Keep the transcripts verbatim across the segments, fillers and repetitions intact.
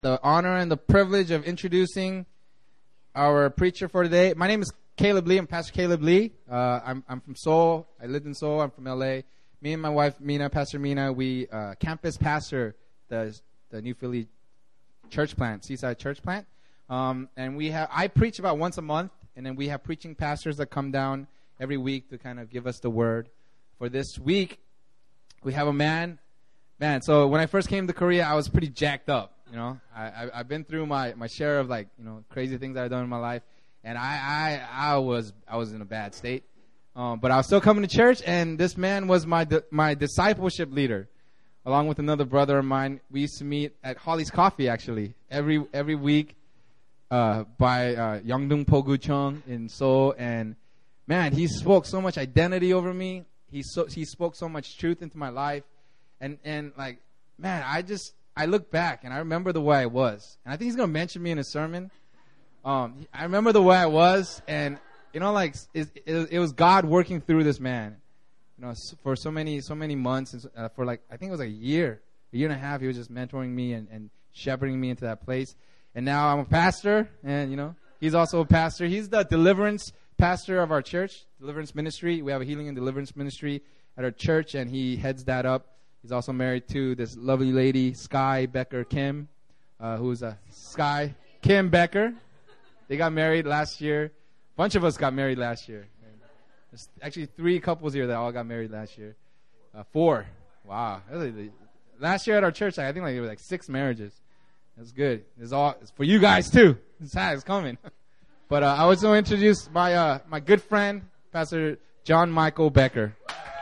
the honor and the privilege of introducing our preacher for today. My name is Caleb Lee. I'm Pastor Caleb Lee. Uh, I'm, I'm from Seoul. I lived in Seoul. I'm from L A. Me and my wife, Mina, Pastor Mina, we uh, campus pastor the the New Philly church plant, Seaside Church Plant. Um, and we have I preach about once a month, and then we have preaching pastors that come down every week to kind of give us the word. For this week, we have a man. Man, so when I first came to Korea, I was pretty jacked up. You know, I, I, I've been through my, my share of like, you know, crazy things I've done in my life. And I, I, I was, I was in a bad state. Um, but I was still coming to church, and this man was my, di- my discipleship leader. Along with another brother of mine, we used to meet at Holly's Coffee, actually, every, every week, uh, by, uh, Yeongdeung Pogucheong in Seoul. And man, he spoke so much identity over me. He so, he spoke so much truth into my life. And, and like, man, I just, I look back and I remember the way I was. And I think he's going to mention me in his sermon. Um, I remember the way I was, and, you know, like, it, it, it was God working through this man, you know, for so many, so many months, and uh, for like, I think it was like a year, a year and a half, he was just mentoring me and, and shepherding me into that place. And now I'm a pastor, and, you know, he's also a pastor. He's the deliverance pastor of our church, deliverance ministry. We have a healing and deliverance ministry at our church, and he heads that up. He's also married to this lovely lady, Sky Becker Kim, uh, who's a Sky Kim Becker. They got married last year. A bunch of us got married last year. There's actually three couples here that all got married last year. Uh, four. Wow. Last year at our church, I think like there were like six marriages. That's good. It's all it's for you guys too. It's, it's coming. But uh, I was going to introduce my uh, my good friend, Pastor John Michael Becker.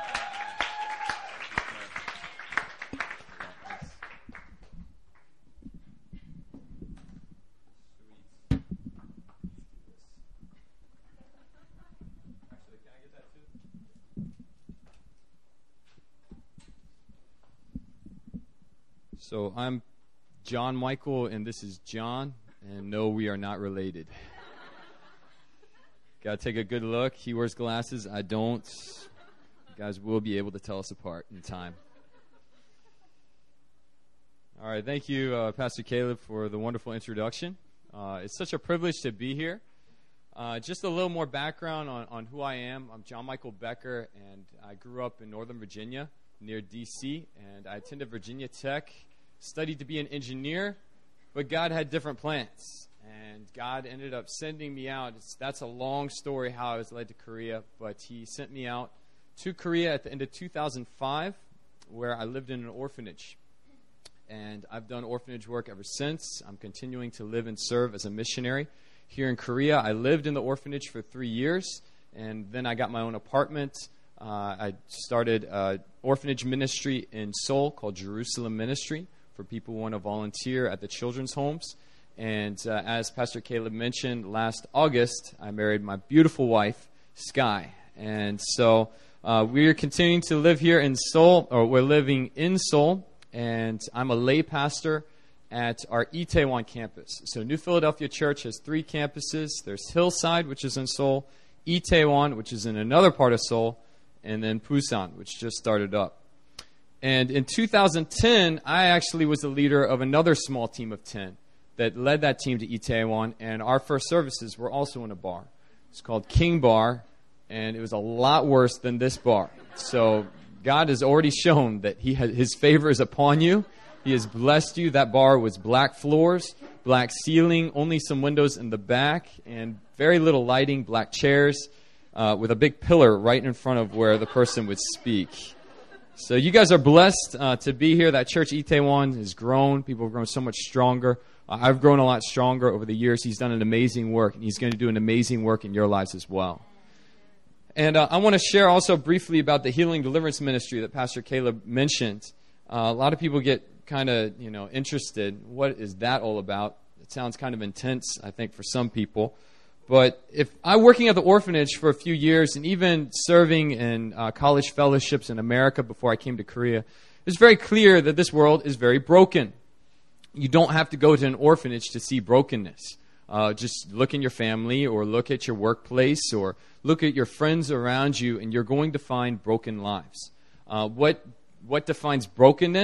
So I'm John Michael, and this is John, and no, we are not related. Got to take a good look. He wears glasses. I don't. You guys will be able to tell us apart in time. All right, thank you, uh, Pastor Caleb, for the wonderful introduction. Uh, it's such a privilege to be here. Uh, just a little more background on, on who I am. I'm John Michael Becker, and I grew up in Northern Virginia near D C, and I attended Virginia Tech. Studied to be an engineer, but God had different plans, and God ended up sending me out. It's, that's a long story how I was led to Korea, but he sent me out to Korea at the end of two thousand five, where I lived in an orphanage, and I've done orphanage work ever since. I'm continuing to live and serve as a missionary here in Korea. I lived in the orphanage for three years, and then I got my own apartment. Uh, I started an orphanage ministry in Seoul called Jerusalem Ministry, for people who want to volunteer at the children's homes. And uh, as Pastor Caleb mentioned, last August, I married my beautiful wife, Sky. And so uh, we're continuing to live here in Seoul, or we're living in Seoul, and I'm a lay pastor at our Itaewon campus. So New Philadelphia Church has three campuses. There's Hillside, which is in Seoul, Itaewon, which is in another part of Seoul, and then Busan, which just started up. And in two thousand ten, I actually was the leader of another small team of ten that led that team to Itaewon, and our first services were also in a bar. It's called King Bar, and it was a lot worse than this bar. So God has already shown that He has, His favor is upon you. He has blessed you. That bar was black floors, black ceiling, only some windows in the back, and very little lighting, black chairs, uh, with a big pillar right in front of where the person would speak. So you guys are blessed uh, to be here. That church, Itaewon, has grown. People have grown so much stronger. Uh, I've grown a lot stronger over the years. He's done an amazing work, and He's going to do an amazing work in your lives as well. And uh, I want to share also briefly about the healing deliverance ministry that Pastor Caleb mentioned. Uh, a lot of people get kind of, you know, interested. What is that all about? It sounds kind of intense, I think, for some people. But if I'm working at the orphanage for a few years and even serving in uh, college fellowships in America before I came to Korea, it's very clear that this world is very broken. You don't have to go to an orphanage to see brokenness. Uh, just look in your family or look at your workplace or look at your friends around you, and you're going to find broken lives. Uh, what what defines brokenness?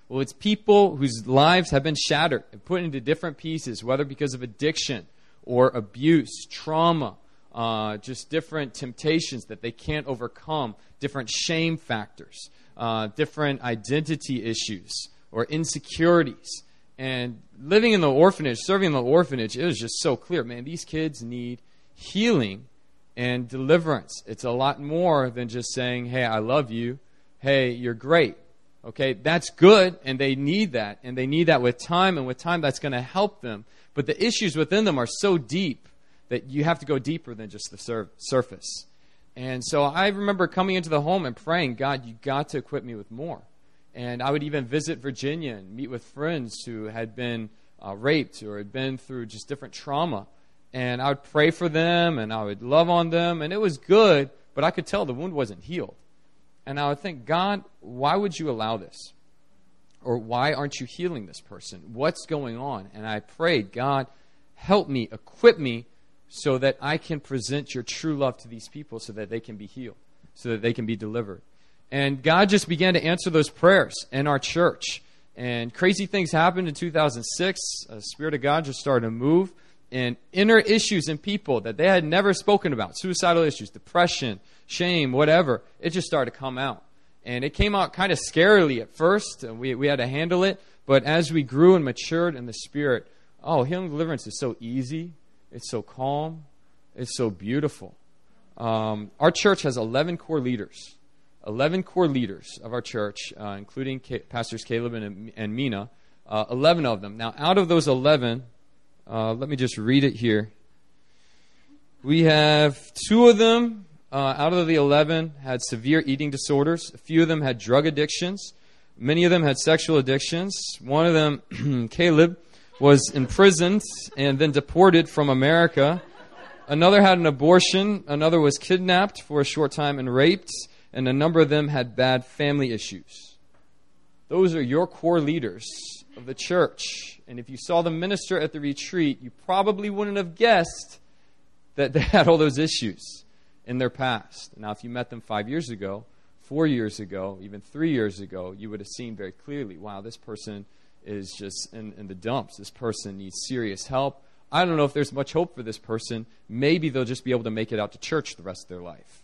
Well, it's people whose lives have been shattered and put into different pieces, whether because of addiction or abuse, trauma, uh, just different temptations that they can't overcome, different shame factors, uh, different identity issues or insecurities. And living in the orphanage, serving in the orphanage, it was just so clear. Man, these kids need healing and deliverance. It's a lot more than just saying, hey, I love you. Hey, you're great. Okay, that's good, and they need that. And they need that with time, and with time that's going to help them. But the issues within them are so deep that you have to go deeper than just the sur- surface. And so I remember coming into the home and praying, God, you got to equip me with more. And I would even visit Virginia and meet with friends who had been uh, raped or had been through just different trauma. And I would pray for them, and I would love on them, and it was good, but I could tell the wound wasn't healed. And I would think, God, why would you allow this? Or why aren't you healing this person? What's going on? And I prayed, God, help me, equip me, so that I can present your true love to these people so that they can be healed, so that they can be delivered. And God just began to answer those prayers in our church. And crazy things happened in two thousand six. The Spirit of God just started to move. And inner issues in people that they had never spoken about, suicidal issues, depression, shame, whatever, it just started to come out. And it came out kind of scarily at first, and we, we had to handle it. But as we grew and matured in the Spirit, oh, healing and deliverance is so easy. It's so calm. It's so beautiful. Um, our church has eleven core leaders. eleven core leaders of our church, uh, including K- Pastors Caleb and, and Mina. Uh, eleven of them. Now, out of those eleven... Uh, let me just read it here. We have two of them uh, out of the eleven had severe eating disorders. A few of them had drug addictions. Many of them had sexual addictions. One of them, Caleb, was imprisoned and then deported from America. Another had an abortion. Another was kidnapped for a short time and raped. And a number of them had bad family issues. Those are your core leaders of the church. And if you saw them minister at the retreat, you probably wouldn't have guessed that they had all those issues in their past. Now, if you met them five years ago, four years ago, even three years ago, you would have seen very clearly, wow, this person is just in, in the dumps. This person needs serious help. I don't know if there's much hope for this person. Maybe they'll just be able to make it out to church the rest of their life.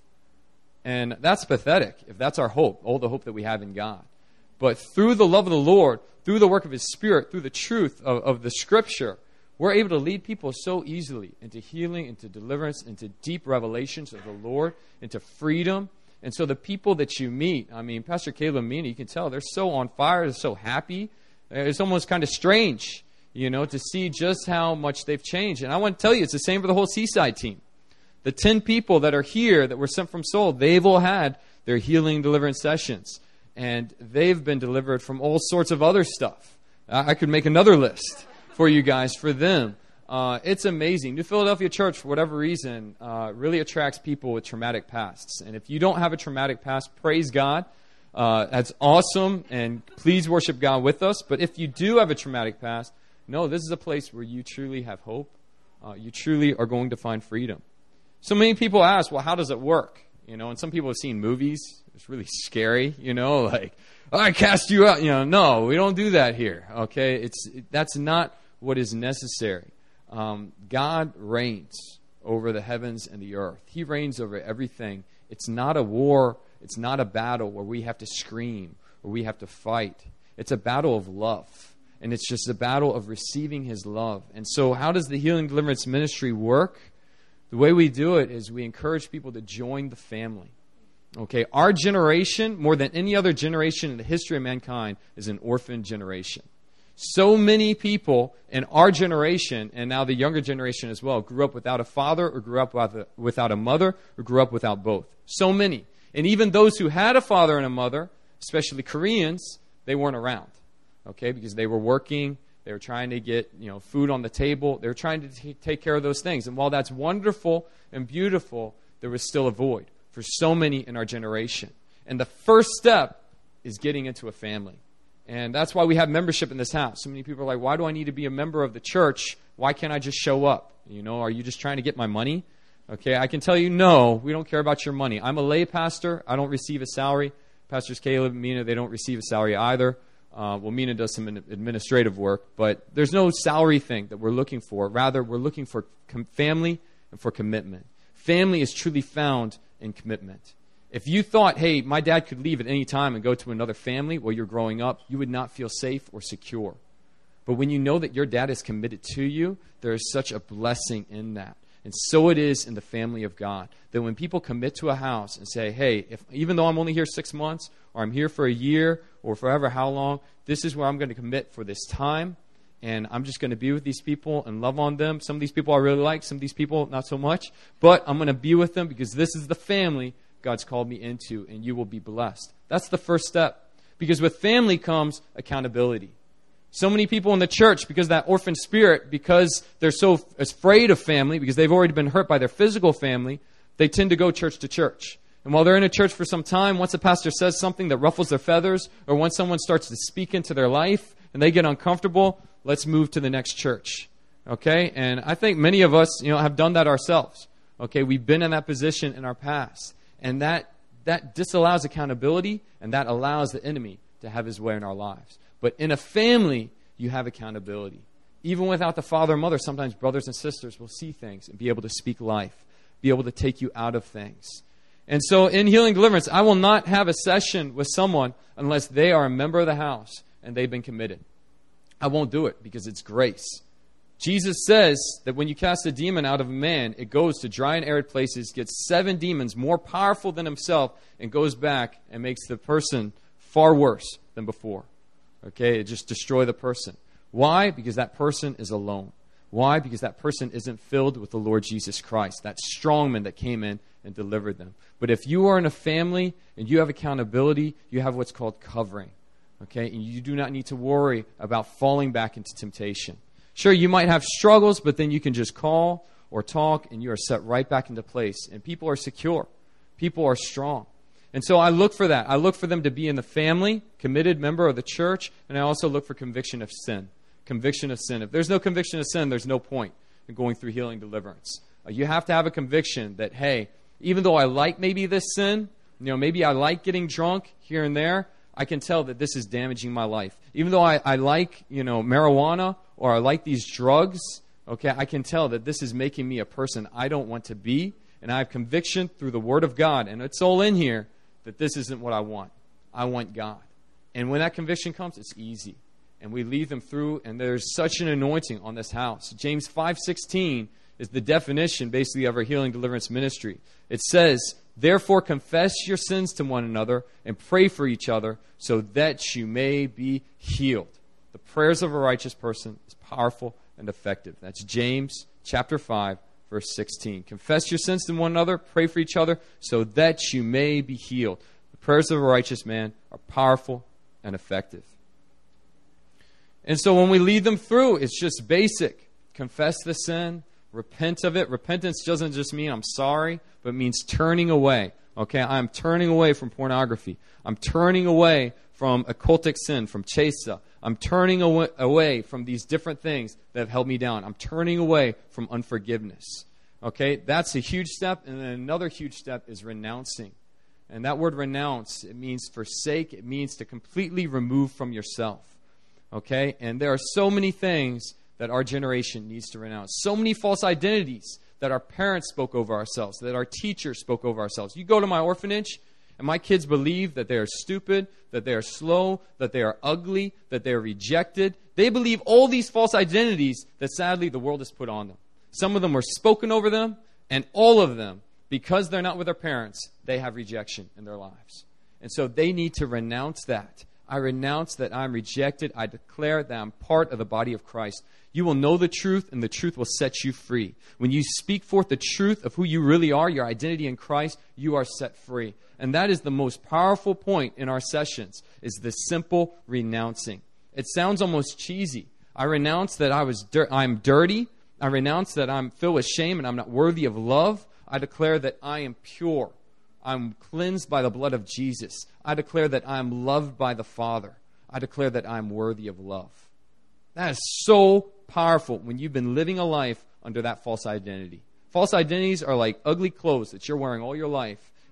And that's pathetic if that's our hope, all the hope that we have in God. But through the love of the Lord, through the work of His Spirit, through the truth of, of the Scripture, we're able to lead people so easily into healing, into deliverance, into deep revelations of the Lord, into freedom. And so the people that you meet, I mean, Pastor Caleb and Mina, you can tell they're so on fire, they're so happy. It's almost kind of strange, you know, to see just how much they've changed. And I want to tell you, it's the same for the whole Seaside team. The ten people that are here that were sent from Seoul, they've all had their healing deliverance sessions. And they've been delivered from all sorts of other stuff. I could make another list for you guys, for them. Uh, it's amazing. New Philadelphia Church, for whatever reason, uh, really attracts people with traumatic pasts. And if you don't have a traumatic past, praise God. Uh, that's awesome. And please worship God with us. But if you do have a traumatic past, no, this is a place where you truly have hope. Uh, you truly are going to find freedom. So many people ask, well, how does it work? You know, and some people have seen movies. It's really scary, you know, like, oh, I cast you out. You know, no, we don't do that here, okay? It's that's not what is necessary. Um, God reigns over the heavens and the earth. He reigns over everything. It's not a war. It's not a battle where we have to scream or we have to fight. It's a battle of love, and it's just a battle of receiving His love. And so how does the Healing Deliverance Ministry work? The way we do it is we encourage people to join the family. Okay, our generation, more than any other generation in the history of mankind, is an orphan generation. So many people in our generation, and now the younger generation as well, grew up without a father or grew up without a mother or grew up without both. So many. And even those who had a father and a mother, especially Koreans, they weren't around. Okay, because they were working, they were trying to get, you know, food on the table. They were trying to t- take care of those things. And while that's wonderful and beautiful, there was still a void for so many in our generation. And the first step is getting into a family. And that's why we have membership in this house. So many people are like, why do I need to be a member of the church? Why can't I just show up? You know, are you just trying to get my money? Okay, I can tell you, no, we don't care about your money. I'm a lay pastor. I don't receive a salary. Pastors Caleb and Mina, they don't receive a salary either. Uh, well, Mina does some administrative work, but there's no salary thing that we're looking for. Rather, we're looking for com- family and for commitment. Family is truly found in commitment. If you thought, hey, my dad could leave at any time and go to another family while you're growing up, you would not feel safe or secure. But when you know that your dad is committed to you, there is such a blessing in that. And so it is in the family of God, that when people commit to a house and say, hey, if, even though I'm only here six months, or I'm here for a year, or forever how long, this is where I'm going to commit for this time, and I'm just going to be with these people and love on them. Some of these people I really like, some of these people not so much, but I'm going to be with them because this is the family God's called me into, and you will be blessed. That's the first step, because with family comes accountability. So many people in the church, because of that orphan spirit, because they're so afraid of family, because they've already been hurt by their physical family, they tend to go church to church. And while they're in a church for some time, once a pastor says something that ruffles their feathers, or once someone starts to speak into their life and they get uncomfortable, let's move to the next church. Okay? And I think many of us, you know, have done that ourselves. Okay? We've been in that position in our past. And that that disallows accountability, and that allows the enemy to have his way in our lives. But in a family, you have accountability. Even without the father or mother, sometimes brothers and sisters will see things and be able to speak life, be able to take you out of things. And so in Healing Deliverance, I will not have a session with someone unless they are a member of the house and they've been committed. I won't do it because it's grace. Jesus says that when you cast a demon out of a man, it goes to dry and arid places, gets seven demons more powerful than himself, and goes back and makes the person far worse than before. Okay, it just destroys the person. Why? Because that person is alone. Why? Because that person isn't filled with the Lord Jesus Christ, that strongman that came in and delivered them. But if you are in a family and you have accountability, you have what's called covering. Okay, and you do not need to worry about falling back into temptation. Sure, you might have struggles, but then you can just call or talk, and you are set right back into place. And people are secure. People are strong. And so I look for that. I look for them to be in the family, committed member of the church, and I also look for conviction of sin. Conviction of sin. If there's no conviction of sin, there's no point in going through Healing Deliverance. Uh, you have to have a conviction that, hey, even though I like maybe this sin, you know, maybe I like getting drunk here and there, I can tell that this is damaging my life. Even though I, I like, you know, marijuana or I like these drugs, okay, I can tell that this is making me a person I don't want to be, and I have conviction through the Word of God, and it's all in here, that this isn't what I want. I want God. And when that conviction comes, it's easy. And we lead them through, and there's such an anointing on this house. James five sixteen is the definition, basically, of our Healing Deliverance ministry. It says, therefore confess your sins to one another and pray for each other so that you may be healed. The prayers of a righteous person is powerful and effective. That's James chapter five, verse sixteen. Confess your sins to one another, pray for each other so that you may be healed. The prayers of a righteous man are powerful and effective. And so when we lead them through, it's just basic. Confess the sin, repent of it. Repentance doesn't just mean I'm sorry, but it means turning away. Okay, I'm turning away from pornography. I'm turning away from occultic sin, from chesa. I'm turning away, away from these different things that have held me down. I'm turning away from unforgiveness. Okay, that's a huge step. And then another huge step is renouncing. And that word renounce, it means forsake. It means to completely remove from yourself. Okay, and there are so many things that our generation needs to renounce. So many false identities that our parents spoke over ourselves, that our teachers spoke over ourselves. You go to my orphanage, and my kids believe that they are stupid, that they are slow, that they are ugly, that they are rejected. They believe all these false identities that sadly the world has put on them. Some of them were spoken over them, and all of them, because they're not with their parents, they have rejection in their lives. And so they need to renounce that. I renounce that I'm rejected. I declare that I'm part of the body of Christ. You will know the truth, and the truth will set you free. When you speak forth the truth of who you really are, your identity in Christ, you are set free. And that is the most powerful point in our sessions, is the simple renouncing. It sounds almost cheesy. I renounce that I was dir- I'm dirty. I renounce that I'm filled with shame and I'm not worthy of love. I declare that I am pure. I'm cleansed by the blood of Jesus. I declare that I'm loved by the Father. I declare that I'm worthy of love. That is so powerful when you've been living a life under that false identity. False identities are like ugly clothes that you're wearing all your life,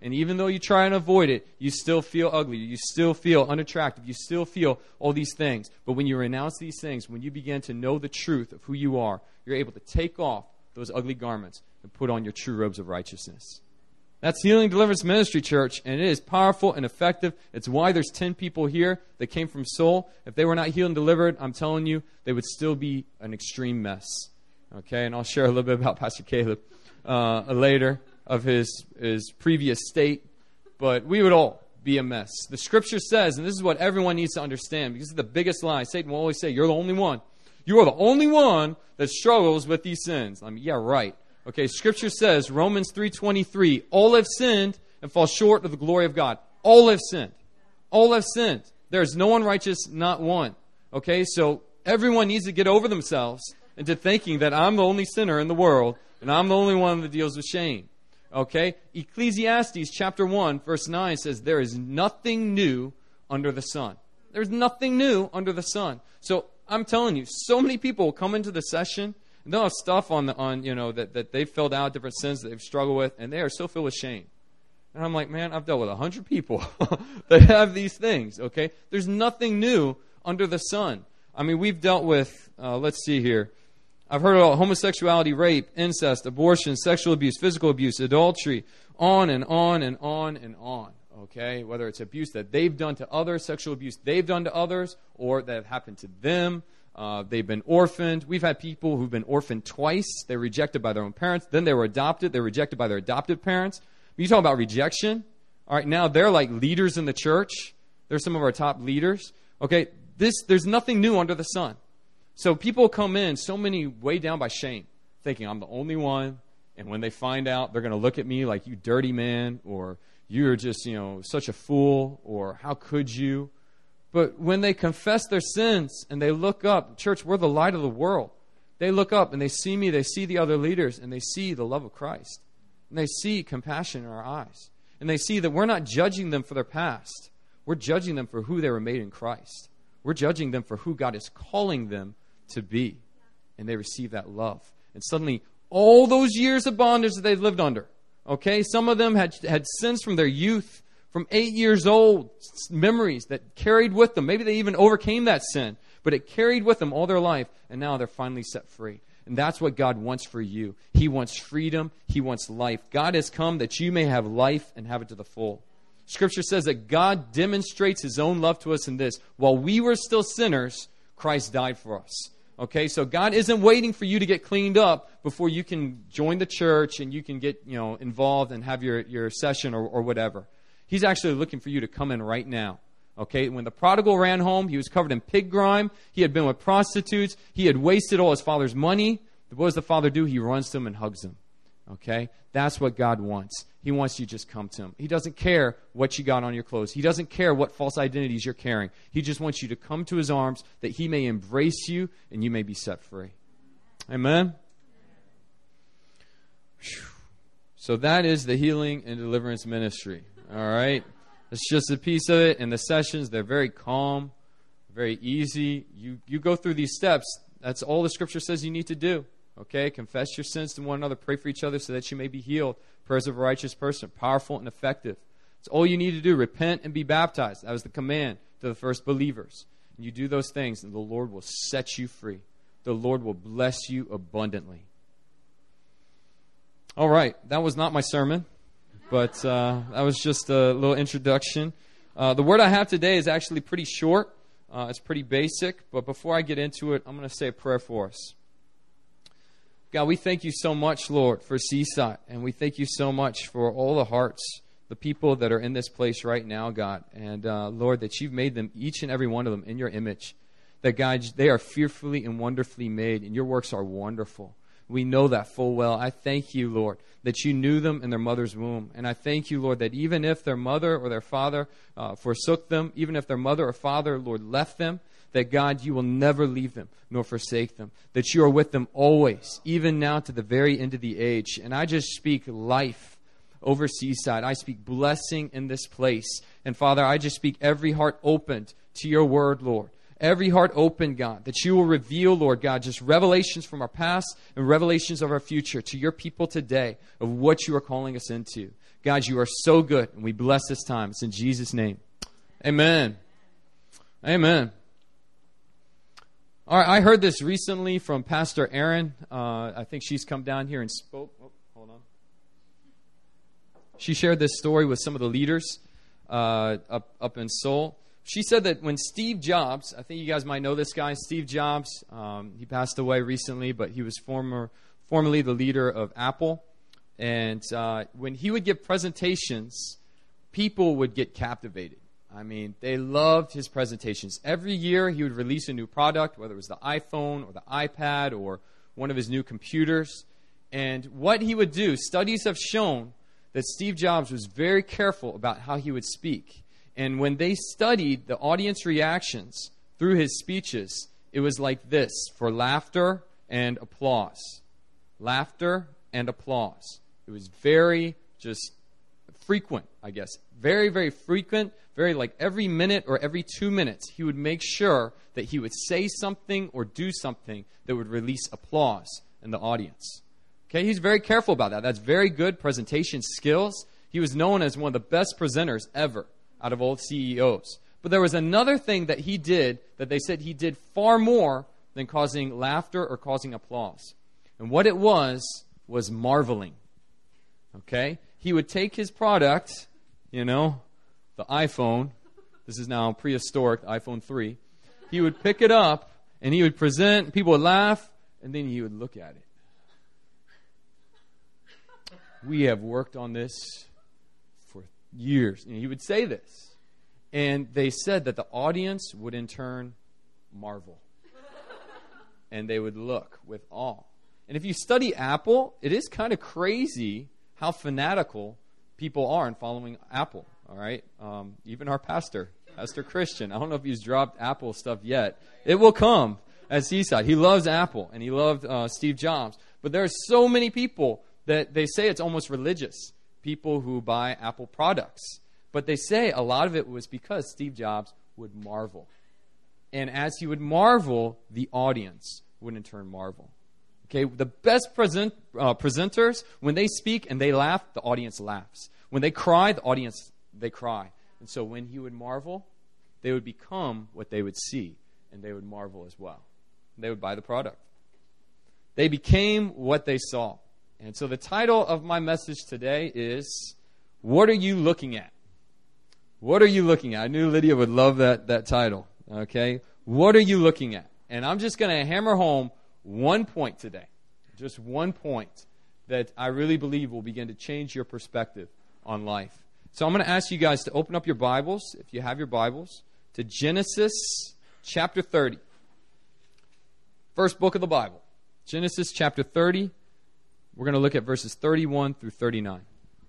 And even though you try and avoid it, you still feel ugly. You still feel unattractive. You still feel all these things. But when you renounce these things, when you begin to know the truth of who you are, you're able to take off those ugly garments and put on your true robes of righteousness. That's Healing Deliverance Ministry, church, and it is powerful and effective. It's why there's ten people here that came from Seoul. If they were not healed and delivered, I'm telling you, they would still be an extreme mess. Okay, and I'll share a little bit about Pastor Caleb uh, later of his, his previous state, but we would all be a mess. The Scripture says, and this is what everyone needs to understand, because it's the biggest lie. Satan will always say, you're the only one. You are the only one that struggles with these sins. I mean, yeah, right. Okay, Scripture says, Romans three twenty-three, all have sinned and fall short of the glory of God. All have sinned. All have sinned. There is no one righteous, not one. Okay, so everyone needs to get over themselves into thinking that I'm the only sinner in the world and I'm the only one that deals with shame. Okay, Ecclesiastes chapter one, verse nine says, there is nothing new under the sun. There's nothing new under the sun. So I'm telling you, so many people will come into the session and they'll have stuff on the on you know that, that they've filled out, different sins that they've struggled with, and they are so filled with shame. And I'm like, man, I've dealt with a hundred people that have these things. Okay, there's nothing new under the sun. I mean, we've dealt with. Uh, let's see here. I've heard about homosexuality, rape, incest, abortion, sexual abuse, physical abuse, adultery, on and on and on and on. Okay, whether it's abuse that they've done to others, sexual abuse they've done to others, or that have happened to them. Uh, they've been orphaned. We've had people who've been orphaned twice. They were rejected by their own parents. Then they were adopted. They were rejected by their adopted parents. When you talk about rejection, all right, now they're like leaders in the church. They're some of our top leaders. Okay, this there's nothing new under the sun. So people come in, so many weighed down by shame, thinking I'm the only one. And when they find out, they're going to look at me like, you dirty man, or you're just, you know, such a fool, or how could you? But when they confess their sins and they look up, church, we're the light of the world. They look up and they see me, they see the other leaders, and they see the love of Christ. And they see compassion in our eyes. And they see that we're not judging them for their past. We're judging them for who they were made in Christ. We're judging them for who God is calling them to be. And they receive that love. And suddenly, all those years of bondage that they've lived under, okay, some of them had, had sins from their youth, from eight years old, memories that carried with them. Maybe they even overcame that sin, but it carried with them all their life, and now they're finally set free. And that's what God wants for you. He wants freedom. He wants life. God has come that you may have life and have it to the full. Scripture says that God demonstrates His own love to us in this. While we were still sinners, Christ died for us. Okay, so God isn't waiting for you to get cleaned up before you can join the church and you can get, you know, involved and have your, your session or, or whatever. He's actually looking for you to come in right now. Okay, when the prodigal ran home, he was covered in pig grime. He had been with prostitutes. He had wasted all his father's money. What does the father do? He runs to him and hugs him. Okay, that's what God wants. He wants you to just come to Him. He doesn't care what you got on your clothes. He doesn't care what false identities you're carrying. He just wants you to come to His arms that He may embrace you and you may be set free. Amen? Whew. So that is the Healing and Deliverance Ministry. All right? It's just a piece of it. And the sessions, they're very calm, very easy. You, you go through these steps. That's all the Scripture says you need to do. Okay? Confess your sins to one another. Pray for each other so that you may be healed. Prayers of a righteous person, powerful and effective. It's all you need to do. Repent and be baptized. That was the command to the first believers. And you do those things, and the Lord will set you free. The Lord will bless you abundantly. All right. That was not my sermon, but uh, that was just a little introduction. Uh, the word I have today is actually pretty short. Uh, it's pretty basic, but before I get into it, I'm going to say a prayer for us. God, we thank you so much, Lord, for Seaside, and we thank you so much for all the hearts, the people that are in this place right now, God, and uh, Lord, that you've made them, each and every one of them, in your image, that, God, they are fearfully and wonderfully made, and your works are wonderful. We know that full well. I thank you, Lord, that you knew them in their mother's womb, and I thank you, Lord, that even if their mother or their father uh, forsook them, even if their mother or father, Lord, left them, that, God, you will never leave them nor forsake them, that you are with them always, even now to the very end of the age. And I just speak life over Seaside. I speak blessing in this place. And, Father, I just speak every heart opened to your word, Lord. Every heart open, God, that you will reveal, Lord God, just revelations from our past and revelations of our future to your people today of what you are calling us into. God, you are so good, and we bless this time. It's in Jesus' name. Amen. Amen. All right, I heard this recently from Pastor Erin. Uh, I think she's come down here and spoke. Oh, hold on. She shared this story with some of the leaders uh, up, up in Seoul. She said that when Steve Jobs, I think you guys might know this guy, Steve Jobs, um, he passed away recently, but he was former, formerly the leader of Apple. And uh, when he would give presentations, people would get captivated. I mean, they loved his presentations. Every year he would release a new product, whether it was the iPhone or the iPad or one of his new computers. And what he would do, studies have shown that Steve Jobs was very careful about how he would speak. And when they studied the audience reactions through his speeches, it was like this, for laughter and applause. Laughter and applause. It was very just frequent, I guess. Very, very frequent. Very like every minute or every two minutes, he would make sure that he would say something or do something that would release applause in the audience. Okay, he's very careful about that. That's very good presentation skills. He was known as one of the best presenters ever out of all C E Os. But there was another thing that he did that they said he did far more than causing laughter or causing applause. And what it was, was marveling. Okay? He would take his product, you know, the iPhone. This is now prehistoric, iPhone three. He would pick it up, and he would present, people would laugh, and then he would look at it. We have worked on this for years. And he would say this. And they said that the audience would in turn marvel. And they would look with awe. And if you study Apple, it is kind of crazy how fanatical people are in following Apple. All right? Um, even our pastor, Pastor Christian, I don't know if he's dropped Apple stuff yet. It will come at Seaside. He loves Apple, and he loved uh, Steve Jobs. But there are so many people that they say it's almost religious, people who buy Apple products. But they say a lot of it was because Steve Jobs would marvel. And as he would marvel, the audience would in turn marvel. Okay, the best present, uh, presenters, when they speak and they laugh, the audience laughs. When they cry, the audience, they cry. And so when he would marvel, they would become what they would see, and they would marvel as well. They would buy the product. They became what they saw. And so the title of my message today is, What Are You Looking At? What are you looking at? I knew Lydia would love that, that title. Okay? What are you looking at? And I'm just going to hammer home one point today. Just one point that I really believe will begin to change your perspective on life. So I'm going to ask you guys to open up your Bibles, if you have your Bibles, to Genesis chapter thirty. First book of the Bible. Genesis chapter thirty. We're going to look at verses thirty-one through thirty-nine.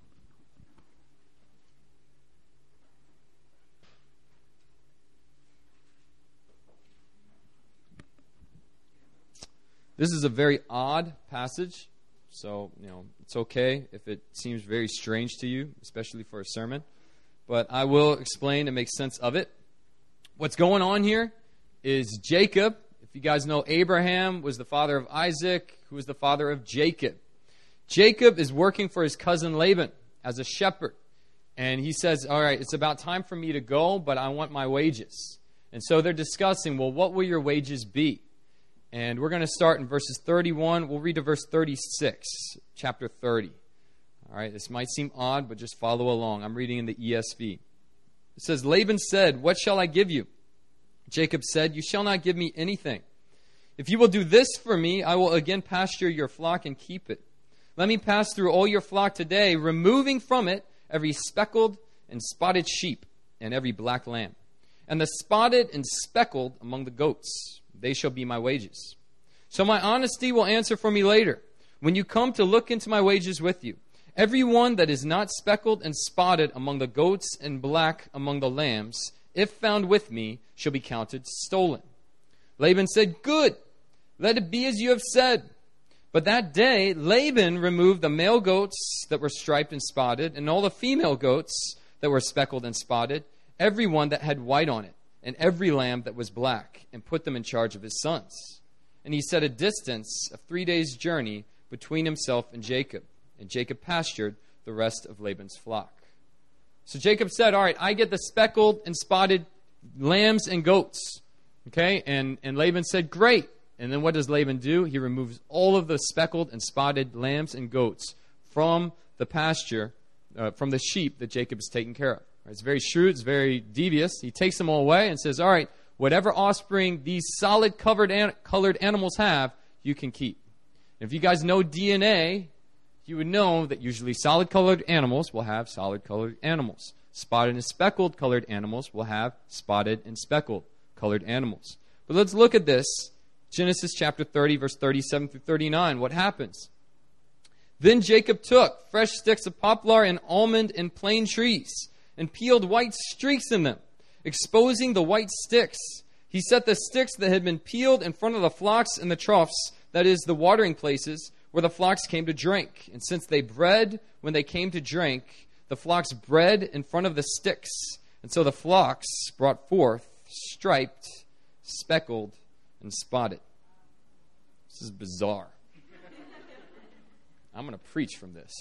This is a very odd passage, so you know it's okay if it seems very strange to you, especially for a sermon. But I will explain and make sense of it. What's going on here is Jacob. If you guys know, Abraham was the father of Isaac, who was the father of Jacob. Jacob is working for his cousin Laban as a shepherd. And he says, all right, it's about time for me to go, but I want my wages. And so they're discussing, well, what will your wages be? And we're going to start in verses thirty-one. We'll read to verse thirty-six, chapter thirty. All right, this might seem odd, but just follow along. I'm reading in the E S V. It says, Laban said, what shall I give you? Jacob said, you shall not give me anything. If you will do this for me, I will again pasture your flock and keep it. Let me pass through all your flock today, removing from it every speckled and spotted sheep and every black lamb, and the spotted and speckled among the goats. They shall be my wages. So my honesty will answer for me later, when you come to look into my wages with you. Every one that is not speckled and spotted among the goats and black among the lambs, if found with me, shall be counted stolen. Laban said, good, let it be as you have said. But that day Laban removed the male goats that were striped and spotted, and all the female goats that were speckled and spotted, every one that had white on it, and every lamb that was black, and put them in charge of his sons. And he set a distance of three days' journey between himself and Jacob. And Jacob pastured the rest of Laban's flock. So Jacob said, all right, I get the speckled and spotted lambs and goats. Okay, and, and Laban said, great. And then what does Laban do? He removes all of the speckled and spotted lambs and goats from the pasture, uh, from the sheep that Jacob is taking care of. Right, it's very shrewd, it's very devious. He takes them all away and says, all right, whatever offspring these solid covered an- colored animals have, you can keep. If you guys know D N A, you would know that usually solid colored animals will have solid colored animals. Spotted and speckled colored animals will have spotted and speckled colored animals. But let's look at this. Genesis chapter thirty, verse thirty-seven through thirty-nine. What happens? Then Jacob took fresh sticks of poplar and almond and plane trees and peeled white streaks in them, exposing the white sticks. He set the sticks that had been peeled in front of the flocks in the troughs, that is, the watering places, where the flocks came to drink. And since they bred when they came to drink, the flocks bred in front of the sticks. And so the flocks brought forth striped, speckled, and spotted. This is bizarre. I'm going to preach from this.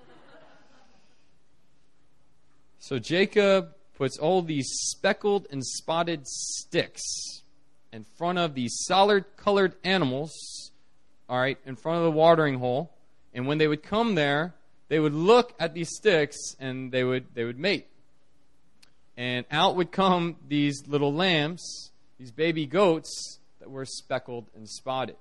So Jacob puts all these speckled and spotted sticks in front of these solid colored animals, all right, in front of the watering hole. And when they would come there, they would look at these sticks and they would they would mate. And out would come these little lambs, these baby goats that were speckled and spotted.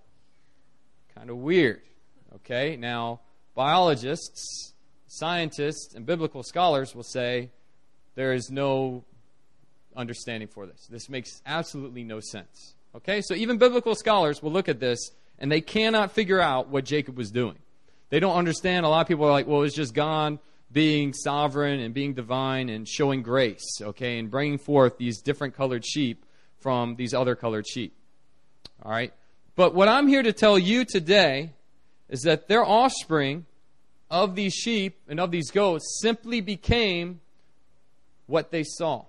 Kind of weird. Okay, now biologists, scientists, and biblical scholars will say there is no understanding for this. This makes absolutely no sense. Okay, so even biblical scholars will look at this and they cannot figure out what Jacob was doing. They don't understand. A lot of people are like, well, it's just God being sovereign and being divine and showing grace, okay, and bringing forth these different colored sheep from these other colored sheep. All right? But what I'm here to tell you today is that their offspring of these sheep and of these goats simply became what they saw.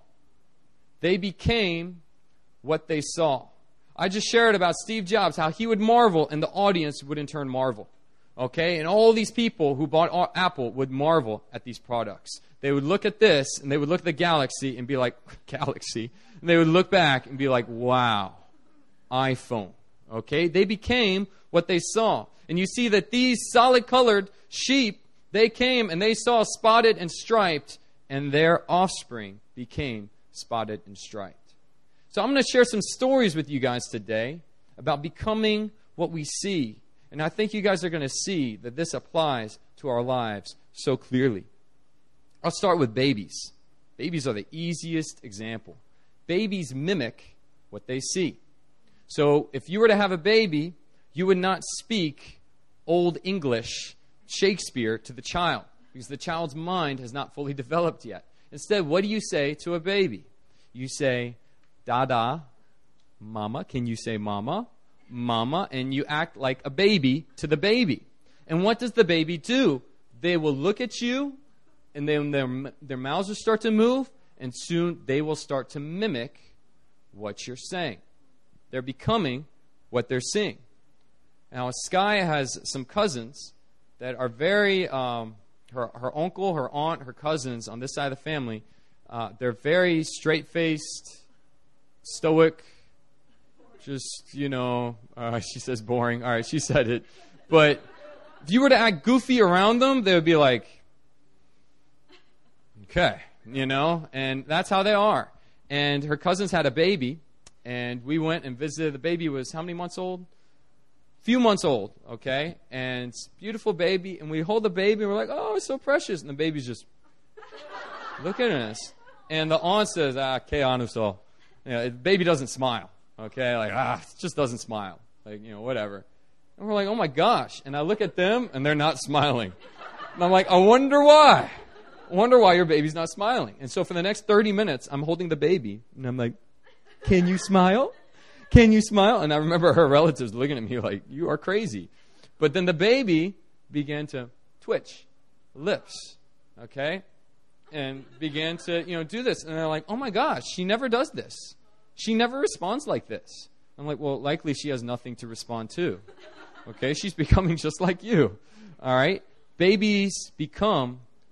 They became what they saw. I just shared about Steve Jobs, how he would marvel and the audience would in turn marvel. Okay? And all these people who bought Apple would marvel at these products. They would look at this and they would look at the Galaxy and be like, Galaxy. And they would look back and be like, wow, iPhone. Okay? They became what they saw. And you see that these solid colored sheep, they came and they saw spotted and striped, and their offspring became spotted and striped. So I'm going to share some stories with you guys today about becoming what we see. And I think you guys are going to see that this applies to our lives so clearly. I'll start with babies. Babies are the easiest example. Babies mimic what they see. So if you were to have a baby, you would not speak Old English, Shakespeare, to the child, because the child's mind has not fully developed yet. Instead, what do you say to a baby? You say, Dada, Mama. Can you say Mama? Mama. And you act like a baby to the baby. And what does the baby do? They will look at you, and then their, their mouths will start to move, and soon they will start to mimic what you're saying. They're becoming what they're seeing. Now, Sky has some cousins that are very, um, her, her uncle, her aunt, her cousins on this side of the family, uh, they're very straight-faced, stoic, just, you know, uh, she says boring. All right, she said it. But if you were to act goofy around them, they would be like, okay, you know, and that's how they are. And her cousins had a baby, and we went and visited. The baby was how many months old? Few months old, okay? And it's a beautiful baby, and we hold the baby, and we're like, oh, it's so precious. And the baby's just looking at us. And the aunt says, ah, ke anu so. You know, the baby doesn't smile, okay? Like, ah, it just doesn't smile. Like, you know, whatever. And we're like, oh, my gosh. And I look at them, and they're not smiling. And I'm like, I wonder why. I wonder why your baby's not smiling. And so for the next thirty minutes, I'm holding the baby, and I'm like, can you smile? Can you smile? And I remember her relatives looking at me like, you are crazy. But then the baby began to twitch lips, okay? And began to, you know, do this. And they're like, oh my gosh, she never does this. She never responds like this. I'm like, well, likely she has nothing to respond to. Okay? She's becoming just like you. All right? Babies become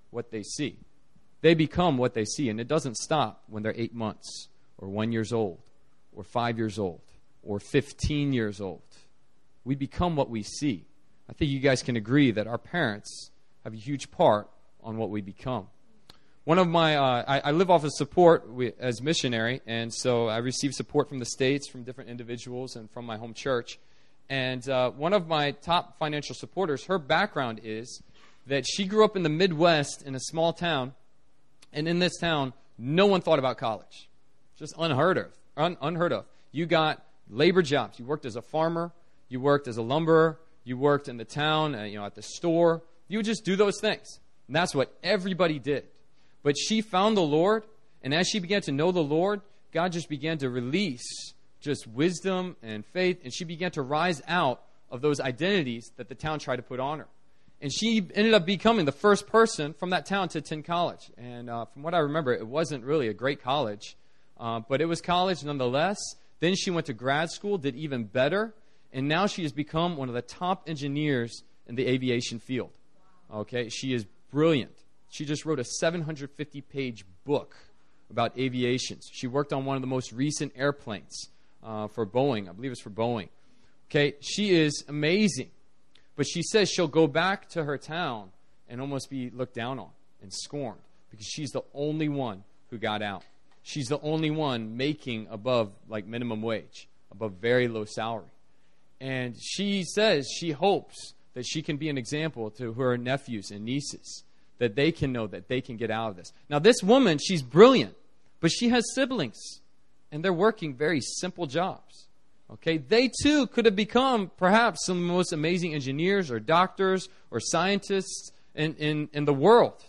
what they see. They become what they see, and it doesn't stop when they're eight months or one years old or five years old or fifteen years old. We become what we see. I think you guys can agree that our parents have a huge part on what we become. One of my, uh, I, I live off of support we, as missionary, and so I receive support from the States, from different individuals, and from my home church. And uh, one of my top financial supporters, her background is that she grew up in the Midwest in a small town, and in this town, no one thought about college. Just unheard of. Un- unheard of. You got labor jobs. You worked as a farmer. You worked as a lumberer. You worked in the town, uh, you know, at the store. You would just do those things. And that's what everybody did. But she found the Lord, and as she began to know the Lord, God just began to release just wisdom and faith, and she began to rise out of those identities that the town tried to put on her. And she ended up becoming the first person from that town to attend college. And uh, from what I remember, it wasn't really a great college, uh, but it was college nonetheless. Then she went to grad school, did even better, and now she has become one of the top engineers in the aviation field. Okay, she is brilliant. She just wrote a seven hundred fifty page book about aviation. She worked on one of the most recent airplanes uh, for Boeing. I believe it's for Boeing. Okay, she is amazing. But she says she'll go back to her town and almost be looked down on and scorned because she's the only one who got out. She's the only one making above like minimum wage, above very low salary. And she says she hopes that she can be an example to her nephews and nieces, that they can know that they can get out of this. Now, this woman, she's brilliant, but she has siblings, and they're working very simple jobs. Okay, they too could have become perhaps some of the most amazing engineers or doctors or scientists in, in, in the world.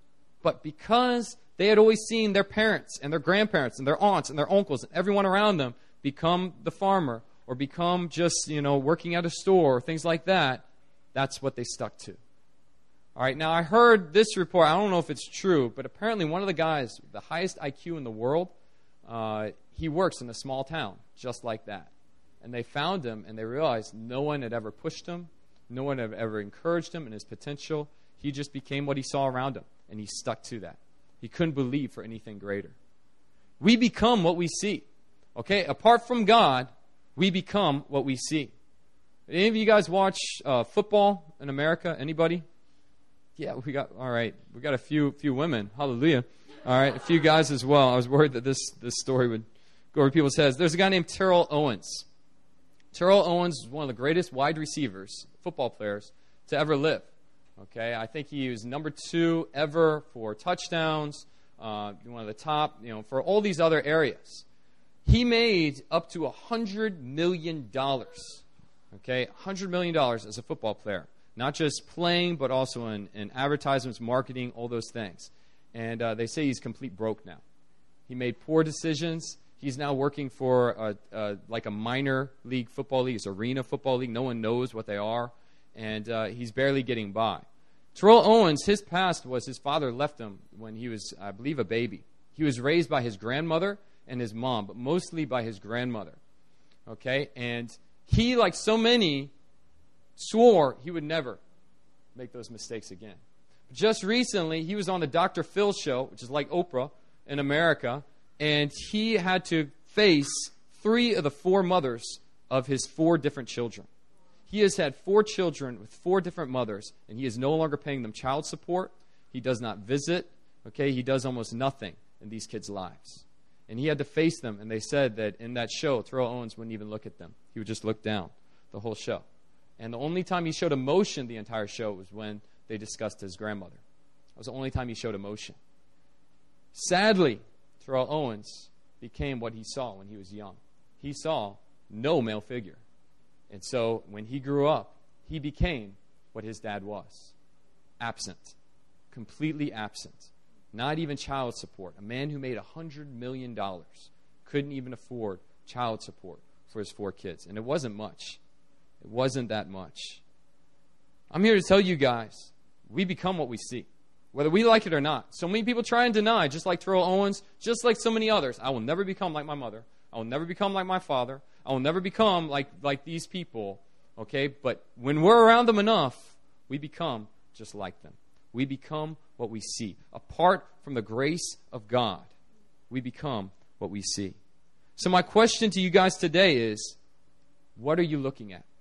But because they had always seen their parents and their grandparents and their aunts and their uncles and everyone around them become the farmer or become just, you know, working at a store or things like that, that's what they stuck to. All right, now I heard this report. I don't know if it's true, but apparently one of the guys, the highest I Q in the world, uh, he works in a small town just like that. And they found him, and they realized no one had ever pushed him. No one had ever encouraged him in his potential. He just became what he saw around him, and he stuck to that. He couldn't believe for anything greater. We become what we see. Okay, apart from God, we become what we see. Any of you guys watch uh, football in America? Anybody? Yeah, we got, all right, we got a few few women. Hallelujah. All right, a few guys as well. I was worried that this, this story would go over people's heads. There's a guy named Terrell Owens. Terrell Owens is one of the greatest wide receivers, football players, to ever live. Okay, I think he was number two ever for touchdowns, uh, one of the top, you know, for all these other areas. He made up to one hundred million dollars, okay, one hundred million dollars as a football player. Not just playing, but also in, in advertisements, marketing, all those things. And uh, they say he's complete broke now. He made poor decisions. He's now working for a, a, like a minor league football league, it's arena football league. No one knows what they are. And uh, he's barely getting by. Terrell Owens, his past was his father left him when he was, I believe, a baby. He was raised by his grandmother and his mom, but mostly by his grandmother. Okay? And he, like so many, swore he would never make those mistakes again. Just recently, he was on the Doctor Phil show, which is like Oprah in America, and he had to face three of the four mothers of his four different children. He has had four children with four different mothers, and he is no longer paying them child support. He does not visit. Okay, he does almost nothing in these kids' lives. And he had to face them, and they said that in that show, Terrell Owens wouldn't even look at them. He would just look down the whole show. And the only time he showed emotion the entire show was when they discussed his grandmother. That was the only time he showed emotion. Sadly, Terrell Owens became what he saw when he was young. He saw no male figure. And so when he grew up, he became what his dad was. Absent. Completely absent. Not even child support. A man who made one hundred million dollars couldn't even afford child support for his four kids. And it wasn't much. It wasn't that much. I'm here to tell you guys, we become what we see, whether we like it or not. So many people try and deny, just like Terrell Owens, just like so many others. I will never become like my mother. I will never become like my father. I will never become like, like these people, okay? But when we're around them enough, we become just like them. We become what we see. Apart from the grace of God, we become what we see. So my question to you guys today is, what are you looking at?